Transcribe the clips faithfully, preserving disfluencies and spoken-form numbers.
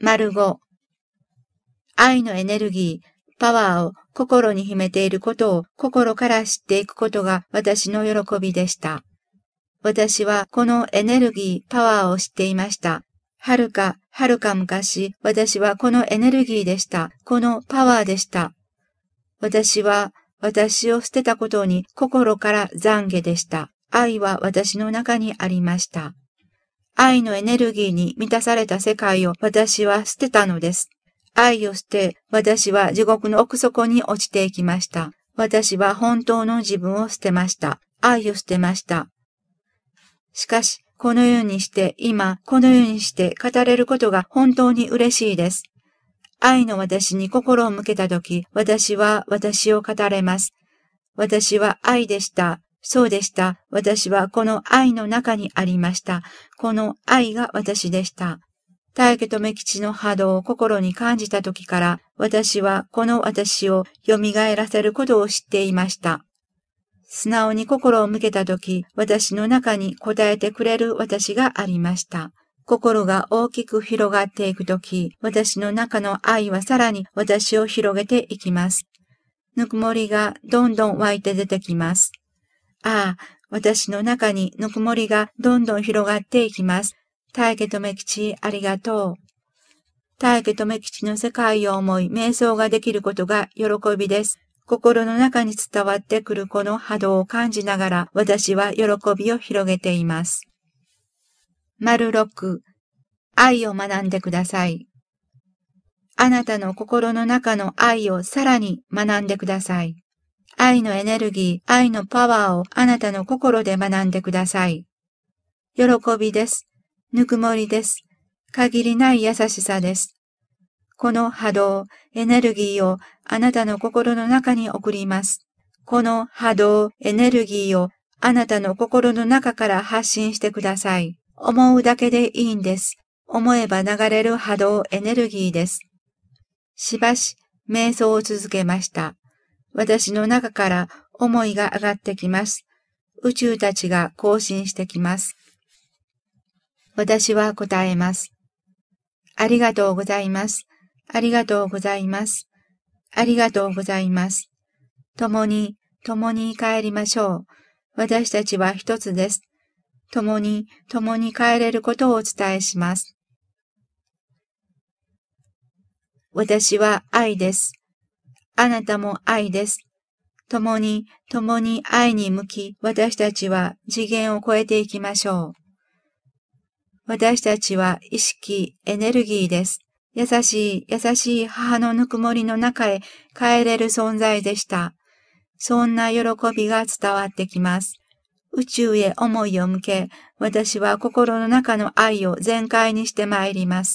丸ご、愛のエネルギー、パワーを心に秘めていることを心から知っていくことが私の喜びでした。私はこのエネルギー、パワーを知っていました。はるか、はるか昔、私はこのエネルギーでした。このパワーでした。私は私を捨てたことに心から懺悔でした。愛は私の中にありました。愛のエネルギーに満たされた世界を私は捨てたのです。愛を捨て、私は地獄の奥底に落ちていきました。私は本当の自分を捨てました。愛を捨てました。しかし、このようにして、今、このようにして語れることが本当に嬉しいです。愛の私に心を向けたとき、私は私を語れます。私は愛でした。そうでした。私はこの愛の中にありました。この愛が私でした。大家留吉の波動を心に感じたときから、私はこの私を蘇らせることを知っていました。素直に心を向けたとき、私の中に答えてくれる私がありました。心が大きく広がっていくとき、私の中の愛はさらに私を広げていきます。ぬくもりがどんどん湧いて出てきます。ああ、私の中にぬくもりがどんどん広がっていきます。大家留吉、ありがとう。大家留吉の世界を思い、瞑想ができることが喜びです。心の中に伝わってくるこの波動を感じながら、私は喜びを広げています。丸ろく、愛を学んでください。あなたの心の中の愛をさらに学んでください。愛のエネルギー、愛のパワーをあなたの心で学んでください。喜びです。ぬくもりです。限りない優しさです。この波動、エネルギーをあなたの心の中に送ります。この波動、エネルギーをあなたの心の中から発信してください。思うだけでいいんです。思えば流れる波動、エネルギーです。しばし、瞑想を続けました。私の中から思いが上がってきます。宇宙たちが更新してきます。私は答えます。ありがとうございます。ありがとうございます。ありがとうございます。共に、共に帰りましょう。私たちは一つです。共に、共に帰れることをお伝えします。私は愛です。あなたも愛です。共に、共に愛に向き、私たちは次元を超えていきましょう。私たちは意識、エネルギーです。優しい、優しい母のぬくもりの中へ帰れる存在でした。そんな喜びが伝わってきます。宇宙へ思いを向け、私は心の中の愛を全開にしてまいります。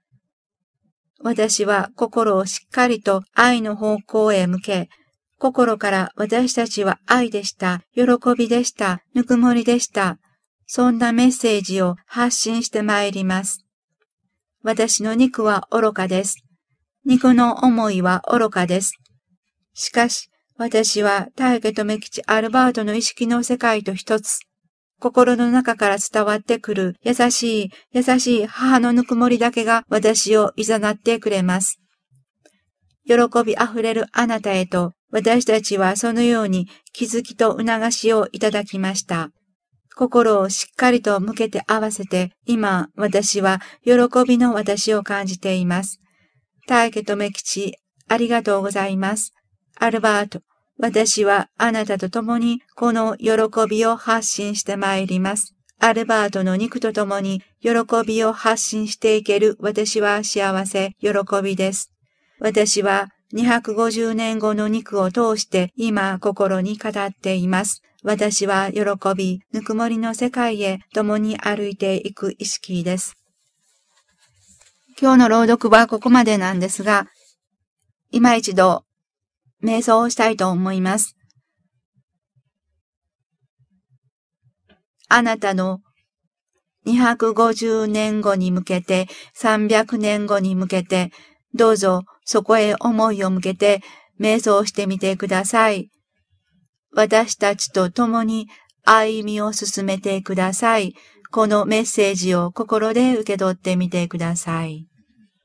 私は心をしっかりと愛の方向へ向け、心から私たちは愛でした、喜びでした、ぬくもりでした。そんなメッセージを発信してまいります。私の肉は愚かです。肉の思いは愚かです。しかし、私は大家留吉アルバートの意識の世界と一つ。心の中から伝わってくる優しい、優しい母のぬくもりだけが私を誘ってくれます。喜びあふれるあなたへと、私たちはそのように気づきと促しをいただきました。心をしっかりと向けて合わせて、今、私は喜びの私を感じています。大家留吉、ありがとうございます。アルバート、私はあなたと共にこの喜びを発信してまいります。アルバートの肉と共に喜びを発信していける私は幸せ、喜びです。私はにひゃくごじゅうねんごの肉を通して今心に語っています。私は喜び、ぬくもりの世界へ共に歩いていく意識です。今日の朗読はここまでなんですが、今一度瞑想をしたいと思います。あなたのにひゃくごじゅうねんごに向けて、さんびゃくねんごに向けて、どうぞそこへ思いを向けて瞑想してみてください。私たちと共に歩みを進めてください。このメッセージを心で受け取ってみてください。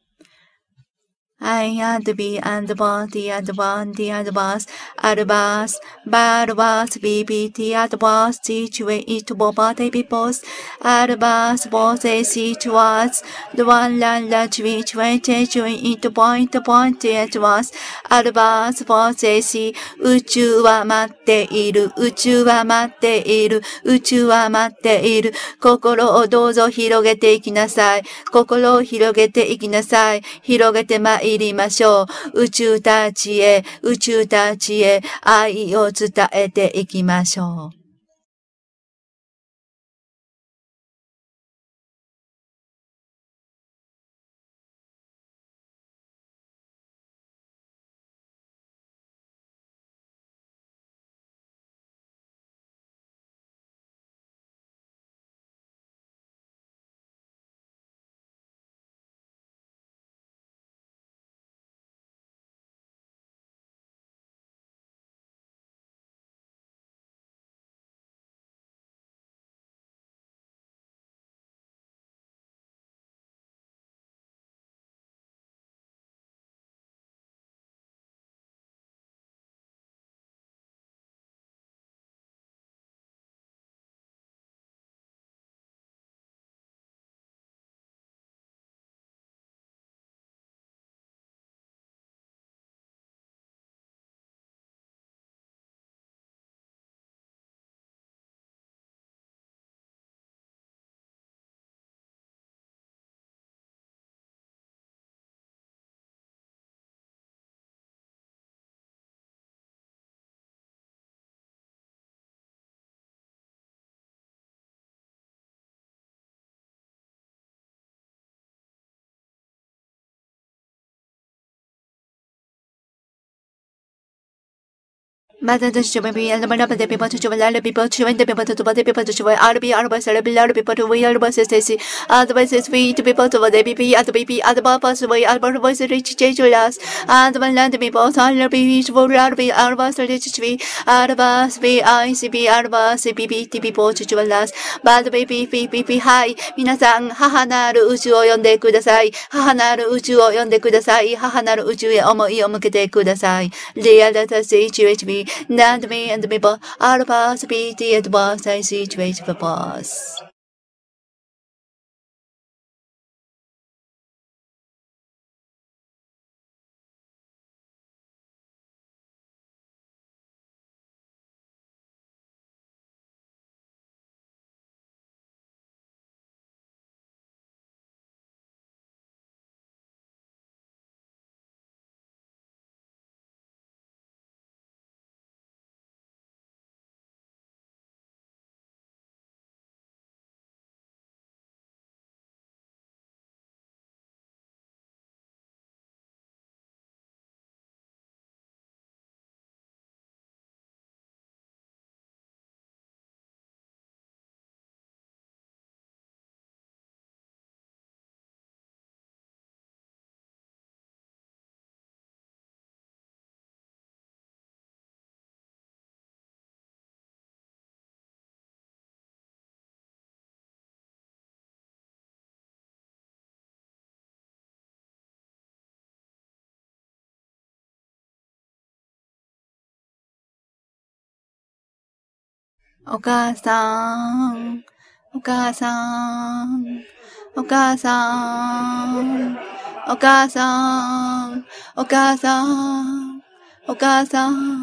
I and B and one T and one T and was Albus, Balbus, B B T and was teach way it body peoples. Albus was a seat was the one land that which went to it point point it was. Albus was a sea 宇宙は待っている宇宙は待っている宇宙は待っている心をどうぞ広げていきなさい心を広げていきなさい広げてまいりましょう宇宙たちへ宇宙たちへ愛を伝えていきましょうまた、私はビーアンドマラバでピポチュワラルピポチュワンでピポトバでピポチュワアルビアルバスラビラルピポトウィアルバスセシアドバイスフィートピポトワデビビアドビビアドバパスウェイアルバルバスリッチチェイジュラスアドバンランドピポサルビビーウォルアルビアルバスリッチチビアルバスビアイシビアルバスビビティピポチュワラスバドビビビビビはい皆さん母なる宇宙を呼んでください母なる宇宙を呼んでください母なる宇宙へ思いを向けてくださいリアルタスイチュエチビAnd me and the people are the boss, be the boss, I see to wait for boss. お母さん、お母さん、お母さん、お母さん、お母さん、お母さん、